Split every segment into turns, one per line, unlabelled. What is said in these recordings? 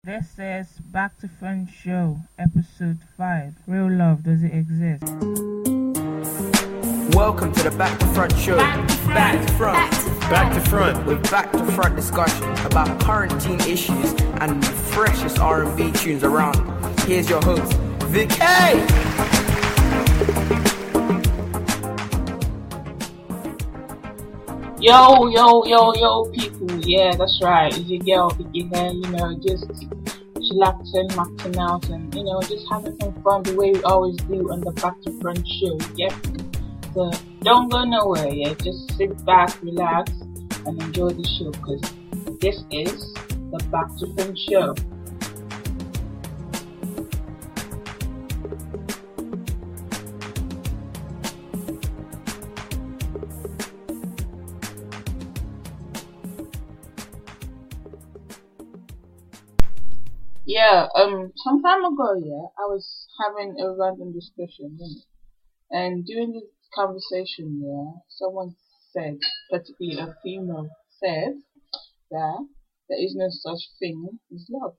This is Back to Front Show, episode 5. Real love, does it exist?
Welcome to the Back to Front Show. Back to Front. Back to Front. With back to front discussion about current teen issues and the freshest R&B tunes around. Here's your host, Vic. Hey!
Yo, people. Yeah, that's right. It's your girl, Vicky here, just chillaxing, maxing out, and, just having some fun the way we always do on the Back to Front Show. Yep. So, don't go nowhere, yeah. Just sit back, relax, and enjoy the show, because this is the Back to Front Show. Yeah, some time ago, I was having a random discussion, and during this conversation, someone said, particularly a female said, that there is no such thing as love.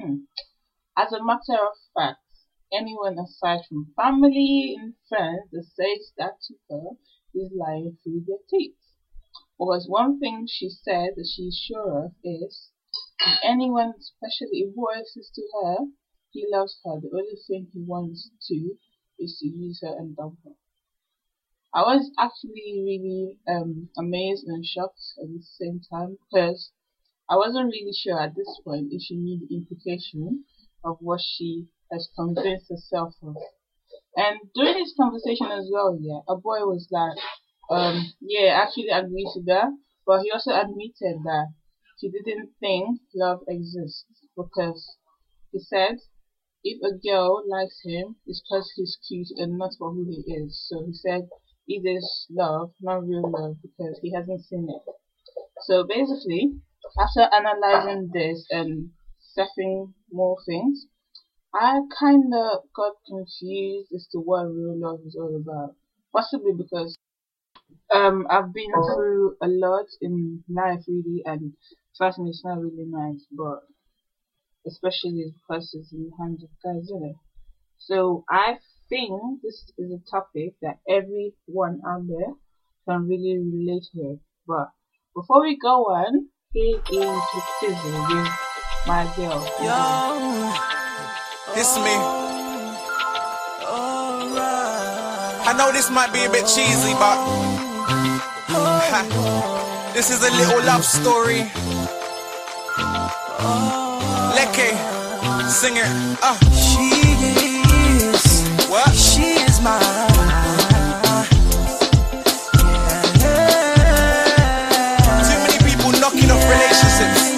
As a matter of fact, anyone aside from family and friends that says that to her is lying through their teeth. Because one thing she said that she's sure of is, if anyone, especially a boy, says to her he loves her, the only thing he wants to is to use her and dump her. I was actually really amazed and shocked at the same time, because I wasn't really sure at this point if she knew the implication of what she has convinced herself of. And during this conversation as well, a boy was like, actually agreed to that, but he also admitted that he didn't think love exists, because he said if a girl likes him, it's because he's cute and not for who he is. So he said it is love, not real love, because he hasn't seen it. So basically, after analyzing this and surfing more things, I kinda got confused as to what real love is all about. Possibly because I've been through a lot in life, really, and trust me, it's not really nice, but especially because it's in the hands of guys, isn't it? So I think this is a topic that everyone out there can really relate with. But before we go on, here is the Tizzle with my girl.
Yo, this me. I know this might be a bit cheesy, but this is a little love story. Leke, sing it.
She is
What?
She is mine.
Too many people knocking off relationships.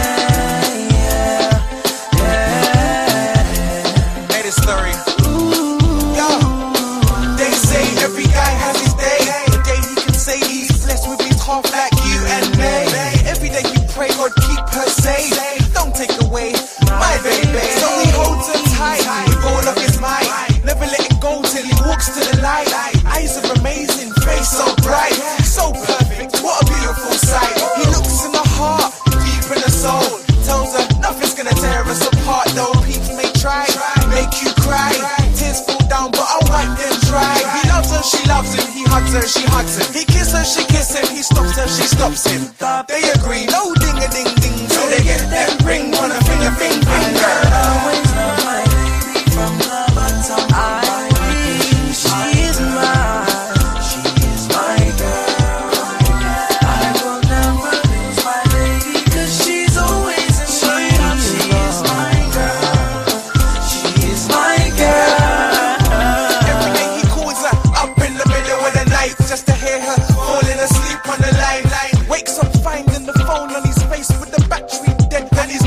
Made a story. Yo, they say every guy has his day. The day he can say he's blessed with his half like you and me. Every day you pray God keep her safe. Don't take away my baby. So he holds her tight with all of his might. Never letting go till he walks to the light. Eyes are amazing, face so bright, so perfect. What a beautiful sight. He looks in the heart, deep in the soul. Tells her nothing's gonna tear us apart. Though people may try, make you cry. Tears fall down, but I'll wipe them dry. He loves her, she loves him. He hugs her, she hugs him. He kisses her, she kisses him. He stops her, she stops him. They agree, no ding a ding ding. So they get that ring on a finger, finger.
Always love my baby from the bottom of my heart. She is mine. She is my girl. I will never lose my baby, 'cause she's always in my heart. She is my girl. She is my girl.
Every day he calls her up in the middle of the night, just to hear her falling asleep on the line. Wakes up finding the phone on his face with the battery dead and his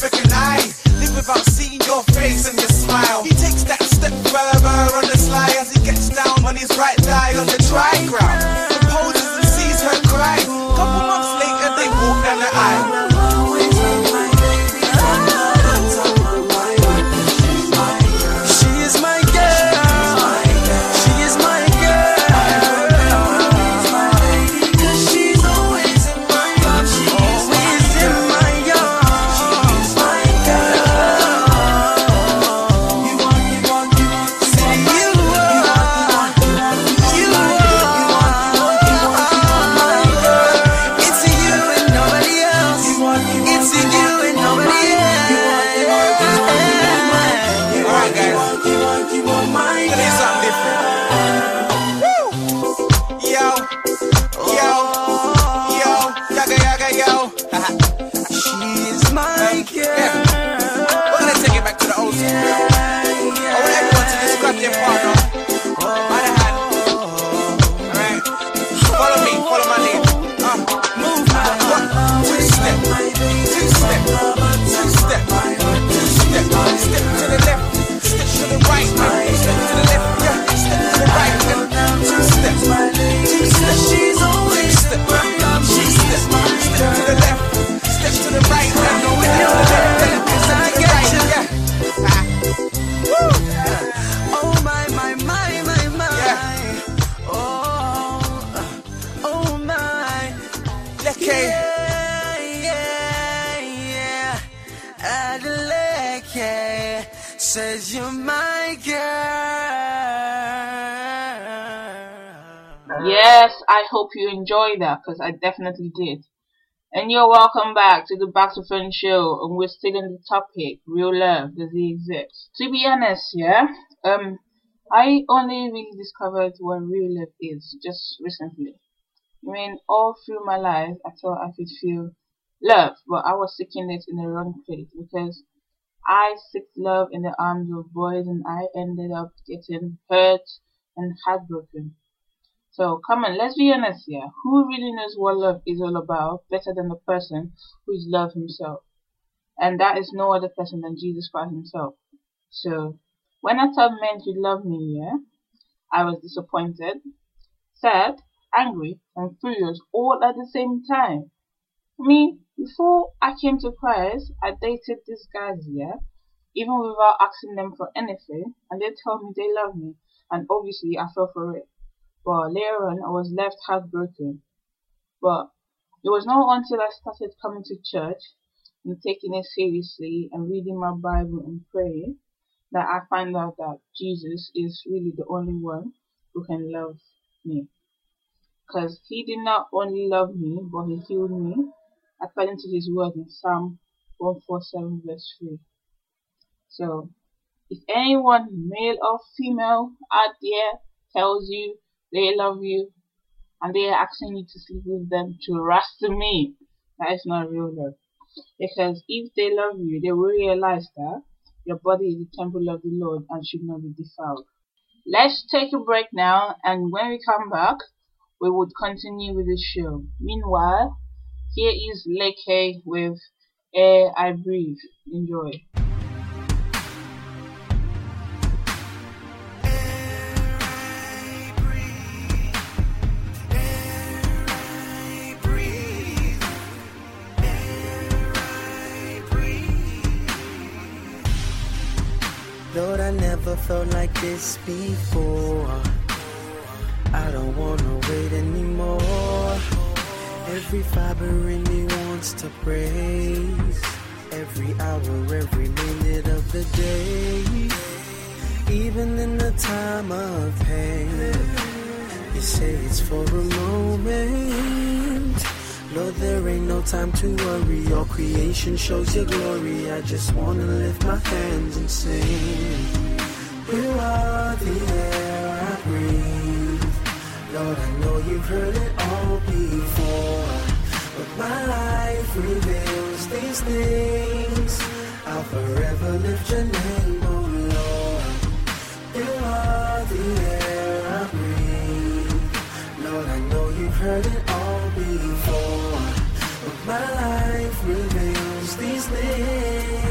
never can I live without seeing your face and your smile. He takes that step further on the slide as he gets down on his right thigh on the dry ground. Proposes and sees her cry. Couple months later, they walk down the aisle.
Says you're my girl.
Yes, I hope you enjoyed that, because I definitely did. And you're welcome back to the Back to Fun show, and we're still on the topic, real love, does it exist? To be honest, yeah, I only really discovered what real love is just recently. I mean, all through my life, I thought I could feel love, but I was seeking it in the wrong place, because I sought love in the arms of boys, and I ended up getting hurt and heartbroken. So come on, let's be honest here. Who really knows what love is all about better than the person who is love himself? And that is no other person than Jesus Christ himself. So when I thought men could love me, yeah, I was disappointed, sad, angry, and furious all at the same time. I mean, before I came to Christ, I dated these guys, yeah, even without asking them for anything, and they told me they love me, and obviously I fell for it. But later on, I was left heartbroken. But it was not until I started coming to church and taking it seriously and reading my Bible and praying that I found out that Jesus is really the only one who can love me. Because he did not only love me, but he healed me, according to his word in Psalm 147 verse 3. So, if anyone, male or female, out there tells you they love you and they are asking you to sleep with them, trust me, that is not real love. Because if they love you, they will realize that your body is the temple of the Lord and should not be defiled. Let's take a break now, and when we come back, we would continue with the show. Meanwhile, here is Leke with Air I Breathe. Enjoy.
Lord, I never felt like this before. I don't wanna wait anymore. Every fiber in me wants to praise. Every hour, every minute of the day. Even in the time of pain, you say it's for a moment. Lord, there ain't no time to worry. Your creation shows your glory. I just wanna lift my hands and sing. You are the air I breathe. Lord, I know you've heard it all before, but my life reveals these things. I'll forever lift your name, oh Lord. You are the air I breathe. Lord, I know you've heard it all before, but my life reveals these things.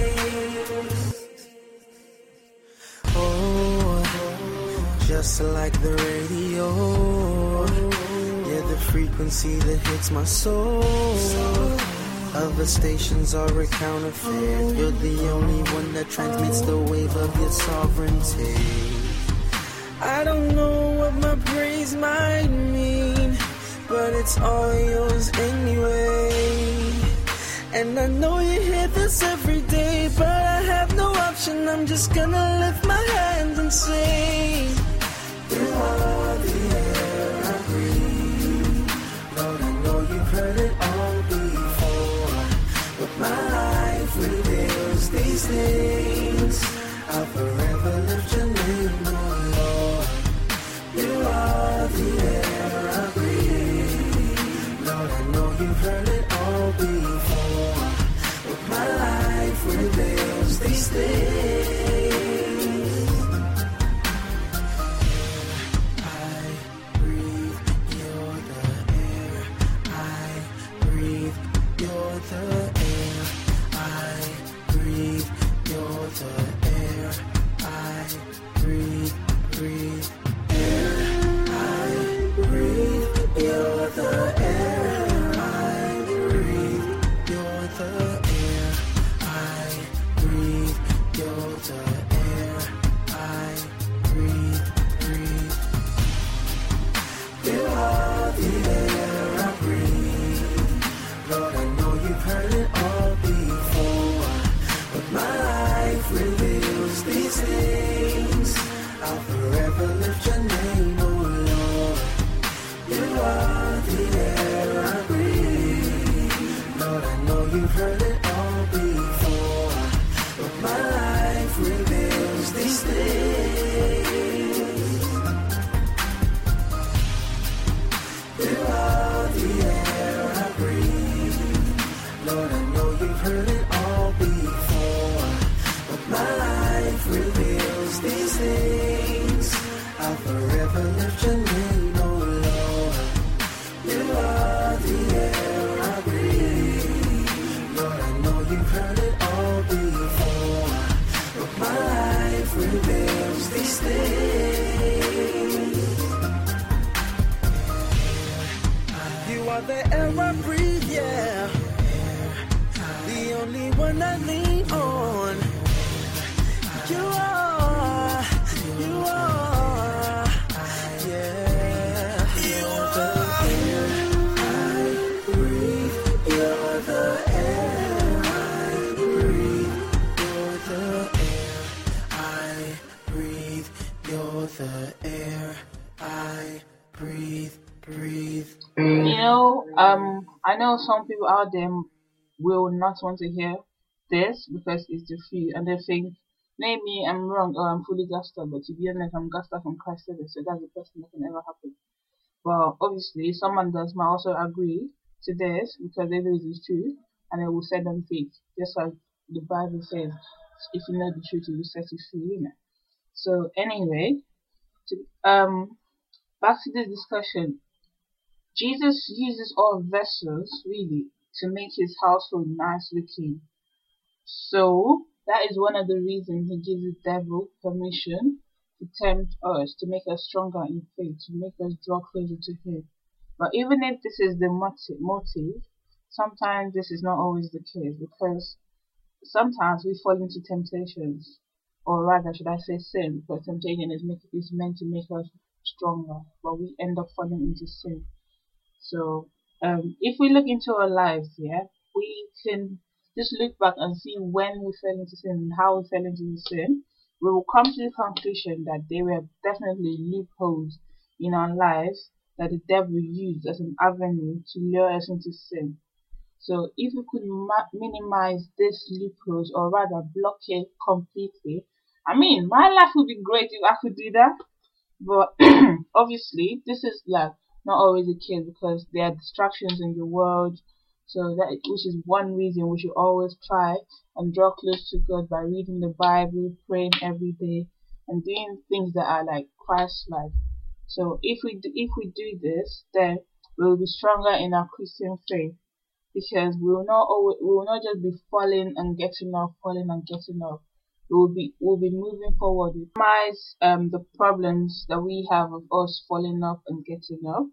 just like the radio. Yeah, the frequency that hits my soul. Other stations are a counterfeit. You're the only one that transmits the wave of your sovereignty. I don't know what my praise might mean, but it's all yours anyway. And I know you hear this every day, but I have no option. I'm just gonna lift my hands and sing. You are the air I breathe. Lord, I know you've heard it all before, but my life reveals these things. I'll forever lift your name, oh Lord. You are the air I breathe. Lord, I know you've heard it all before, but my life reveals these things. I breathe, you're the air. I breathe, you're the air. I breathe, you're the air. I breathe, breathe, air. I breathe, you're the air. I breathe, you're the air. I breathe, you're the air. I breathe, breathe. You are the air I breathe. Lord, I know you've heard it all before, but my life reveals these things. I'll forever lift your name, oh Lord. You are the air I breathe. Lord, I know you've heard it all before, but my life reveals these things. You are the air I breathe. Lord, I know you've heard it all before, but my life reveals these things. I'll forever lift your name, oh Lord. You are the air I breathe. Lord, I know you've heard it all before, but my life reveals these things. You are the air I breathe, yeah. The only one I lean on. You are, yeah. You're the air I breathe. You're the air I breathe. You're the air I breathe. You're the air I breathe, breathe.
I know some people out there will not want to hear this because it's the few, and they think maybe I'm wrong or I'm fully gassed up, but to be honest, I'm gassed up from Christ service, so that's the best thing that can ever happen. But obviously, someone does might also agree to this because they know it's true, and it will set them free, just like the Bible says, if you know the truth, it will set you free, you know. So anyway, back to this discussion. Jesus uses all vessels, really, to make his household nice looking. So, that is one of the reasons he gives the devil permission to tempt us, to make us stronger in faith, to make us draw closer to him. But even if this is the motive, sometimes this is not always the case, because sometimes we fall into temptations, or rather, should I say sin, because temptation is meant to make us stronger, but we end up falling into sin. So, if we look into our lives, we can just look back and see when we fell into sin and how we fell into sin. We will come to the conclusion that there were definitely loopholes in our lives that the devil used as an avenue to lure us into sin. So, if we could minimize these loopholes, or rather block it completely, I mean, my life would be great if I could do that. But obviously, this is like not always the case because there are distractions in the world. So which is one reason we should always try and draw close to God by reading the Bible, praying every day, and doing things that are like Christ-like. So if we do this, then we will be stronger in our Christian faith, because we will not just be falling and getting up, falling and getting up. we'll be moving forward. Minimize the problems that we have of us falling up and getting up.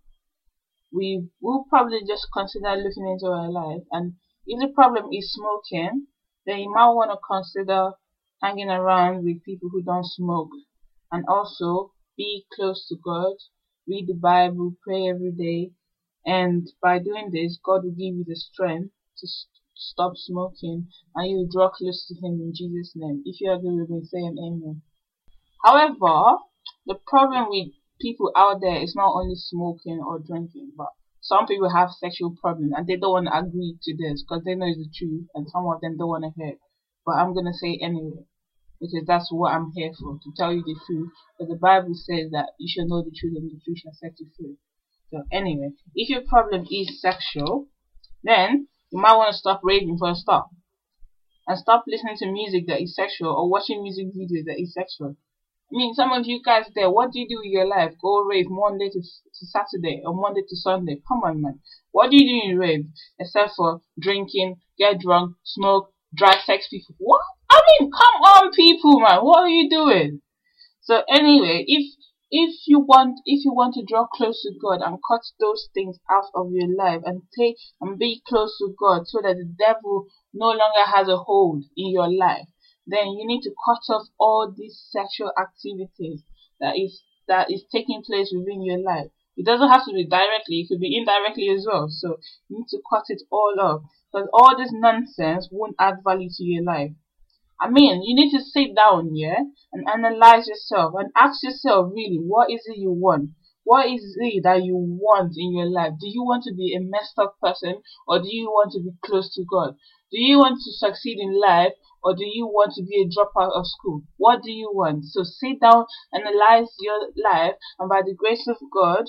We will probably just consider looking into our life, and if the problem is smoking, then you might want to consider hanging around with people who don't smoke, and also be close to God, read the Bible, pray every day, and by doing this, God will give you the strength to stop smoking, and you will draw close to Him in Jesus' name. If you agree with me, say an amen. However, the problem with people out there is not only smoking or drinking, but some people have sexual problems and they don't want to agree to this because they know it's the truth, and some of them don't want to hear it. But I'm going to say it anyway, because that's what I'm here for, to tell you the truth. But the Bible says that you should know the truth and the truth shall set you free. So anyway, if your problem is sexual, then you might want to stop raving for a start. And stop listening to music that is sexual or watching music videos that is sexual. I mean, some of you guys there, what do you do with your life? Go rave Monday to Saturday or Monday to Sunday. Come on, man. What do you do in rave? Except for drinking, get drunk, smoke, drive sex people. What? I mean, come on, people, man. What are you doing? So anyway, if you want to draw close to God and cut those things out of your life and be close to God so that the devil no longer has a hold in your life, then you need to cut off all these sexual activities that is taking place within your life. It doesn't have to be directly, it could be indirectly as well. So you need to cut it all off, because all this nonsense won't add value to your life. I mean, you need to sit down, and analyze yourself and ask yourself, really, what is it you want? What is it that you want in your life? Do you want to be a messed up person, or do you want to be close to God? Do you want to succeed in life, or do you want to be a dropout of school? What do you want? So sit down, analyze your life, and by the grace of God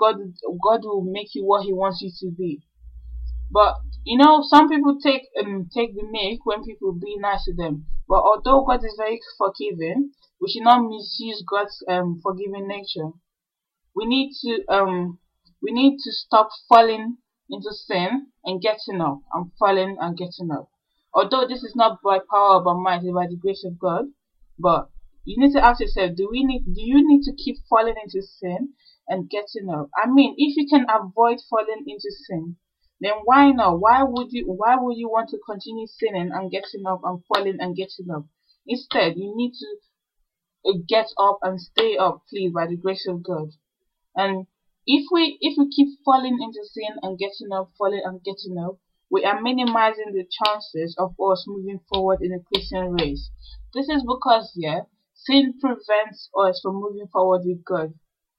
will make you what He wants you to be. But some people take the mic when people be nice to them. But although God is very forgiving, we should not misuse God's forgiving nature. We need to stop falling into sin and getting up, and falling and getting up. Although this is not by power or by might, it's by the grace of God. But you need to ask yourself, do you need to keep falling into sin and getting up? I mean, if you can avoid falling into sin, then why not? Why would you want to continue sinning and getting up and falling and getting up? Instead, you need to get up and stay up, please, by the grace of God. And if we keep falling into sin and getting up, falling and getting up, we are minimizing the chances of us moving forward in the Christian race. This is because, sin prevents us from moving forward with God.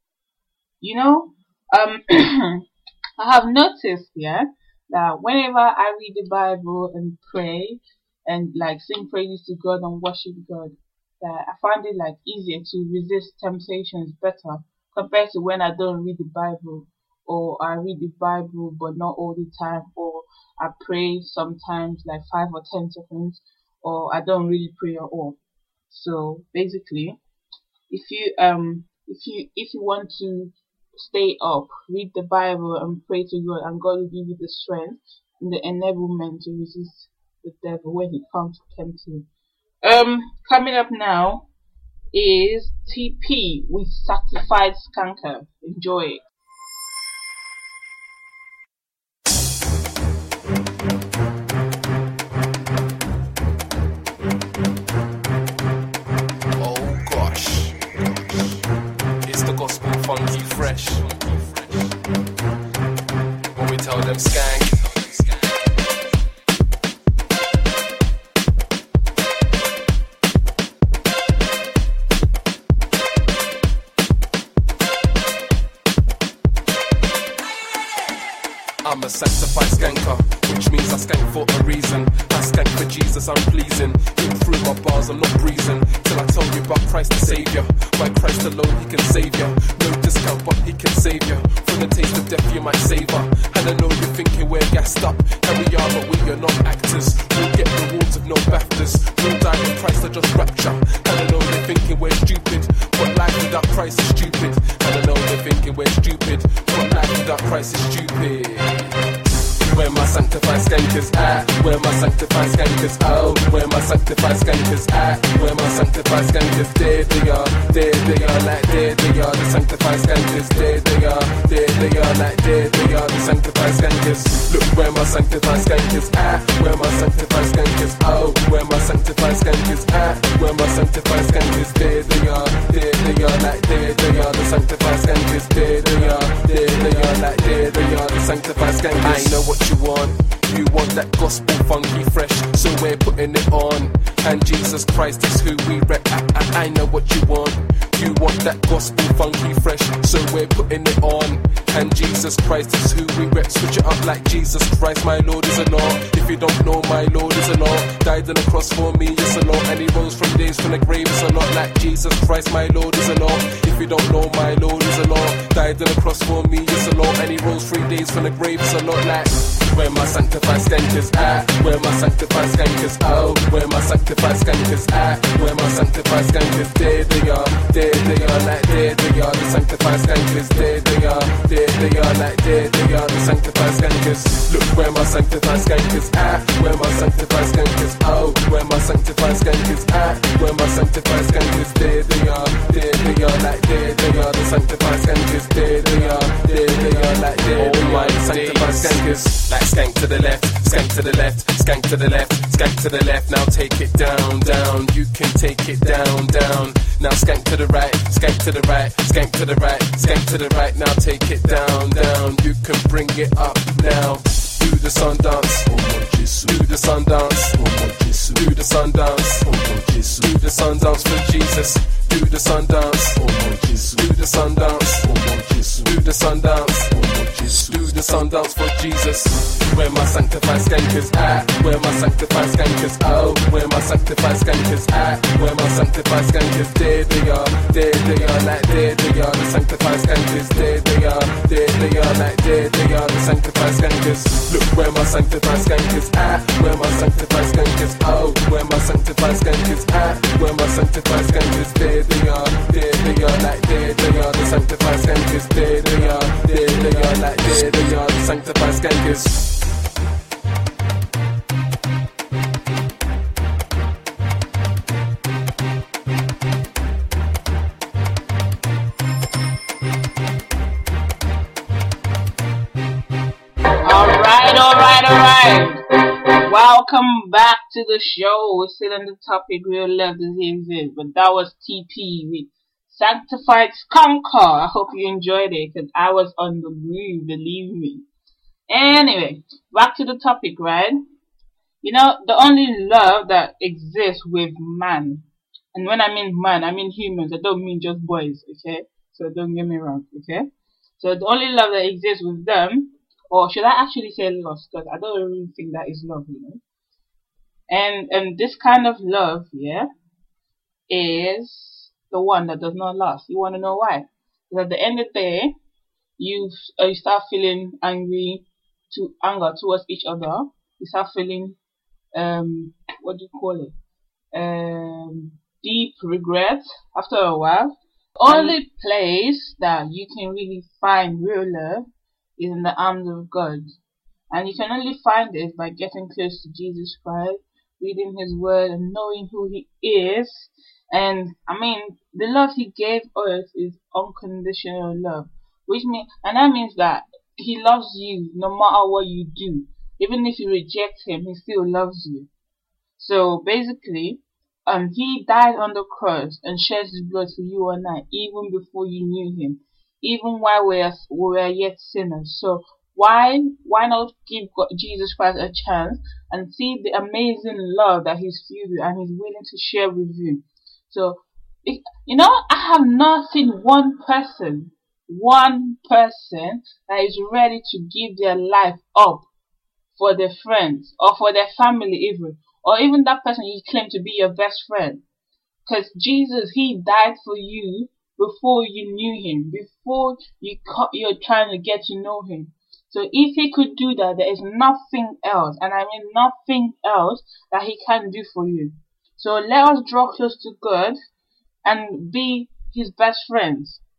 I have noticed, that whenever I read the Bible and pray and sing praises to God and worship God, that I find it easier to resist temptations better compared to when I don't read the Bible, or I read the Bible but not all the time, or I pray sometimes 5 or 10 seconds, or I don't really pray at all. So basically, if you want to stay up, read the Bible and pray to God, and God will give you the strength and the enablement to resist the devil when he comes to tempt you. Coming up now is TP with Certified Skanker. Enjoy it.
Oh gosh, it's the gospel funky fresh. When we tell them skank. I'm a sanctified skanker, which means I skank for a reason. I skank for Jesus, I'm pleasing. Even through my bars, I'm not breezing. Till I tell you about Christ the Savior. By Christ alone, He can save ya. No discount, but He can save ya. From the taste of death, you might savor. And I know you're thinking we're gassed up, and we are, but we are not actors. We'll get rewards of no BAFTAs. We'll die in Christ or just rapture. And I know you're thinking we're stupid, but life without Christ is stupid. And I know you're thinking we're stupid, but life without Christ is stupid. When my sanctified skankers at? Where my sanctified skankers? Oh, where my sanctified skankers at? Where my sanctified skankers? There they are, like there they are, the sanctified skankers. There they are, like there they are, the sanctified skankers. Look where my sanctified skankers at? Where my sanctified skankers? Oh, where my sanctified skankers at? Where my sanctified skankers? There they are, like there they are, the sanctified skankers. There they are, like there they are, the sanctified skankers. I know what you want. You want that gospel funky fresh, so we're putting it on. And Jesus Christ is who we rep. I know what you want. You want that gospel funky fresh, so we're putting it on. And Jesus Christ is who we rep. Switch it up like Jesus Christ, my Lord is a Lord. If you don't know, my Lord is a Lord. Died on the cross for me, yes a Lord. And he rose from days from the grave, it's a lot like Jesus Christ, my Lord is a Lord. If you don't know, my Lord is a Lord. Died on the cross for me, yes a Lord. And he rose 3 days from the grave, it's a lot like. Where my sanctified skankers at? Where my sanctified skankers? Oh, where my sanctified skankers at? Where my sanctified skankers? There they are, like there they are, the sanctified skankers. There they are, like there they are, the sanctified skankers. Look where my sanctified skankers at? Where my sanctified skankers? Oh, where my sanctified skankers at? Where my sanctified skankers? There they are, like there they are, the sanctified skankers. There they are, like there they are, the sanctified skankers. Like skank to the left, skank to the left, skank to the left, skank to the left. Now take it down, down. You can take it down, down. Now skank to the right, skank to the right, skank to the right, skank to the right. Now take it down, down. You can bring it up now. Do the sun dance, do the sun dance, do the sun dance, do the sun dance for Jesus. Do the sun dance, do the sun dance, do the sun dance, do the sun dance for Jesus. Where my sanctified skankers at? Where my sanctified skankers? Oh, where my sanctified skankers at? Where my sanctified skankers? There they are, like there they are, the sanctified skankers. There they are, like there they are, the sanctified skankers. Look where my sanctified skankers at? Where my sanctified skankers? Oh, where my sanctified skankers at? Where my sanctified skankers? There they are, like there they are, the sanctified skankers. There they are, like there they are, the sanctified skankers.
Alright. Welcome back to the show. We're still on the topic, real love does exist. But that was TP with Sanctified Skunker. I hope you enjoyed it, because I was on the move, believe me. Anyway, back to the topic, right? You know, the only love that exists with man, and when I mean man, I mean humans. I don't mean just boys, okay? So don't get me wrong, okay? So the only love that exists with them, or should I actually say lust? Because I don't really think that is love, you know. And this kind of love, yeah, is the one that does not last. You want to know why? Because at the end of the day, you start feeling anger towards each other. You start feeling what do you call it? Deep regret after a while. Only place that you can really find real love is in the arms of God. And you can only find it by getting close to Jesus Christ, reading his word and knowing who he is. And I mean, the love he gave us is unconditional love, and that means that he loves you no matter what you do. Even if you reject him, he still loves you. So basically, he died on the cross and shed his blood for you and I, even before you knew him, even while we were yet sinners. So why not give Jesus Christ a chance and see the amazing love that he's filled with and he's willing to share with you? So, you know, I have not seen one person that is ready to give their life up for their friends or for their family even, or even that person you claim to be your best friend. Because Jesus, he died for you before you knew him, before you're trying to get to know him. So if he could do that, there is nothing else, and I mean nothing else, that he can do for you. So let us draw close to God and be his best friends.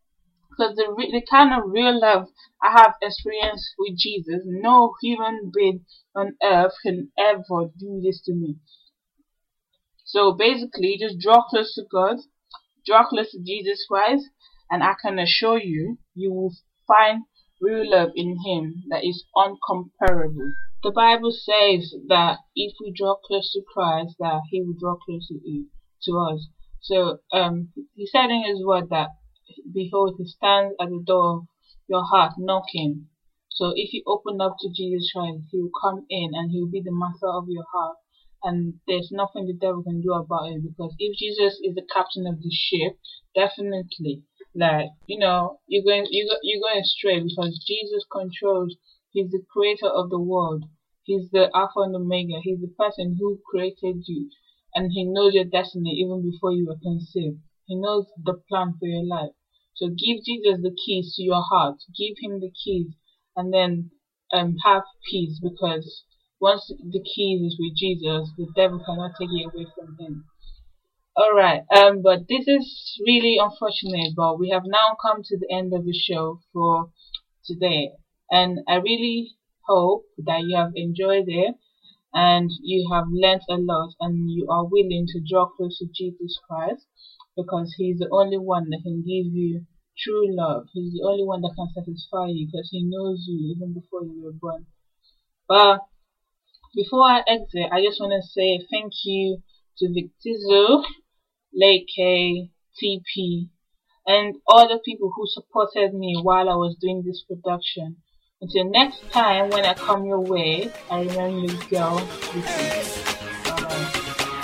Because the kind of real love I have experienced with Jesus, no human being on earth can ever do this to me. So basically, just draw close to God, draw close to Jesus Christ, and I can assure you, you will find real love in Him that is uncomparable. The Bible says that if we draw close to Christ, that He will draw close to us. So He said in His word that, behold, He stands at the door of your heart knocking. So if you open up to Jesus Christ, He will come in and He will be the master of your heart. And there's nothing the devil can do about it, because if Jesus is the captain of the ship, definitely, like, you're going astray, because Jesus controls. He's the creator of the world. He's the Alpha and Omega. He's the person who created you, and He knows your destiny even before you were conceived. He knows the plan for your life. So give Jesus the keys to your heart. Give Him the keys, and then have peace, because once the keys is with Jesus, the devil cannot take it away from Him. Alright, but this is really unfortunate, but we have now come to the end of the show for today. And I really hope that you have enjoyed it, and you have learnt a lot, and you are willing to draw close to Jesus Christ, because He's the only one that can give you true love. He's the only one that can satisfy you, because He knows you even before you were born. But before I exit, I just want to say thank you to Victizo, Leke, TP, and all the people who supported me while I was doing this production. Until next time, when I come your way, I remember you, girl. Bye-bye.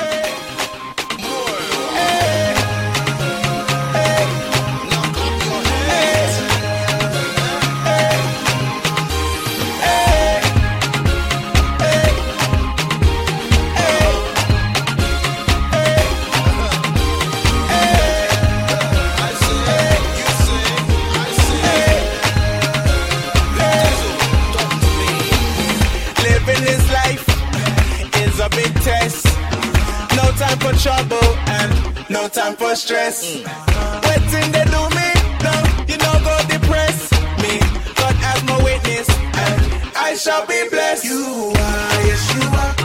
For trouble and no time for stress. Waiting they do me, no, go depress me. God as my witness, and I shall be blessed. You are, yes you are.